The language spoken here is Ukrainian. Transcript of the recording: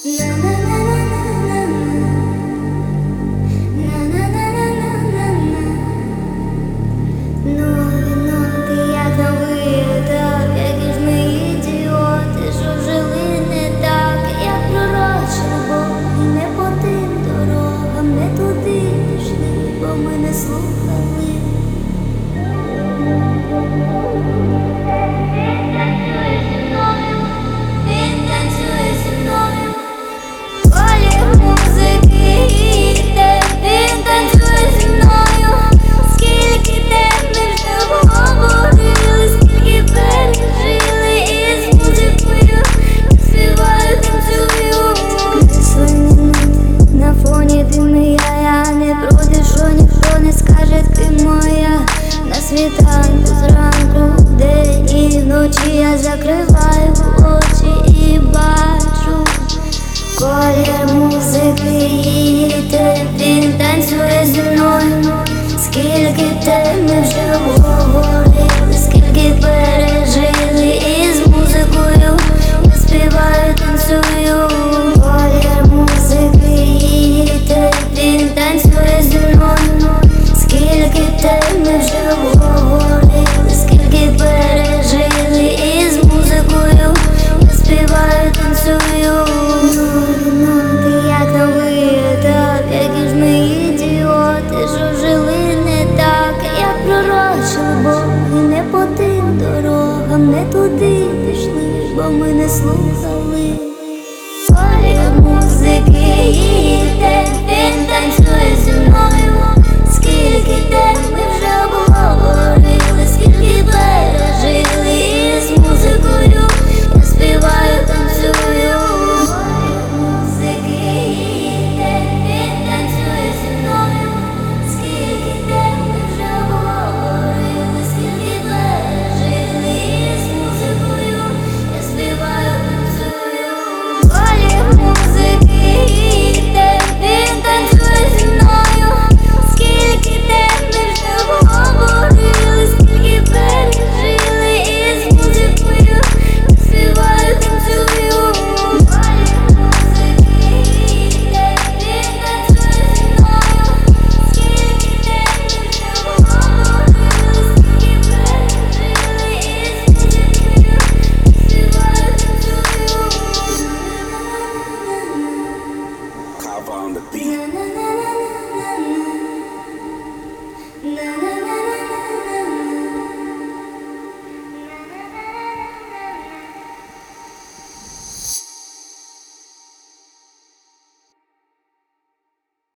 Ми не слухали. Він танцює зі мною, колір музики йде. Він танцює зі мною, скільки тем ми вже обговорили, скільки пережили, і з музикою співаю, танцюю. Крислені ноти на фоні дими, я не проти, що ніхто не скаже, ти моя. На світанку, зранку, вдень і вночі я закриваю очі і бачу колір музики йде. Він танцює зі мною, скільки тем ми вже обговорили, скільки пережили, і з музикою я співаю, танцюю. Колір музики йде. Він танцює зі мною, скільки тем ми вже обговорили, скільки пережили, і з музикою я співаю, танцюю. Ноти, як новий етап, які ж ми ідіоти, що жили не так, як пророчили, бо і не по тим дорогам, не туди пішли, бо ми не слухали. Колір музики йде. Він танцює зі мною, скільки тем